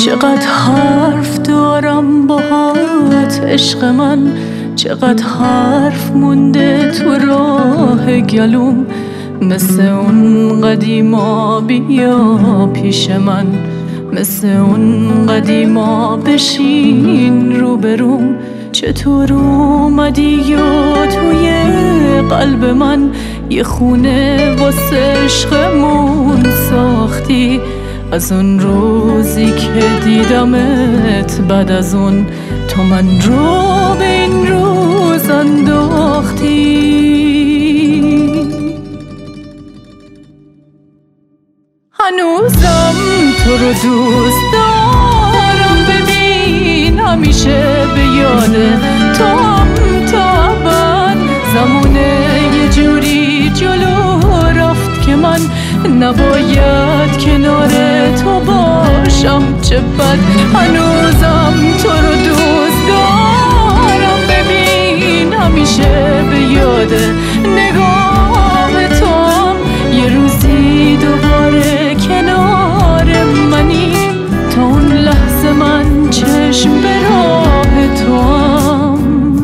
چقدر حرف دارم باهات عشق من، چقدر حرف مونده تو راه گلوم. مثل اون قدیما بیا پیش من، مثل اون قدیما بشین روبروم. چطور اومدی و توی قلب من یه خونه واسه عشقمون ساختی؟ از اون روزی که دیدمت بعد از اون تو من رو به این روز انداختی. هنوزم تو رو دوست دارم، ببین همیشه به یاد تو هم تا ابد. زمونه یه جوری جلو رفت که من نباید کنار تو باشم، چه بد. هنوزم تو رو دوست دارم، ببین همیشه به یاد نگاه تو هم. یه روزی دوباره کنار منی، تا اون لحظه من چشم به راه تو هم.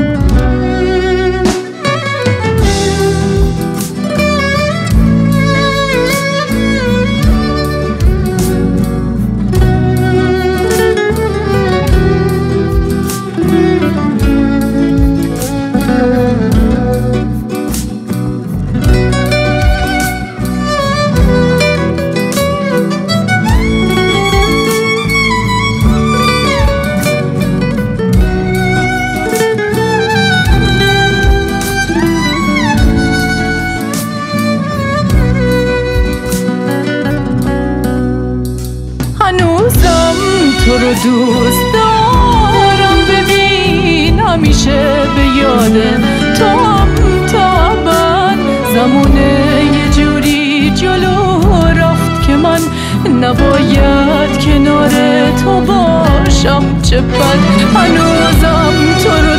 هنوزم تو رو دوست دارم، ببین همیشه به یاد تو هم تا ابد. زمونه یه جوری جلو رفت که من نباید کنار تو باشم، چه بد. هنوزم تو رو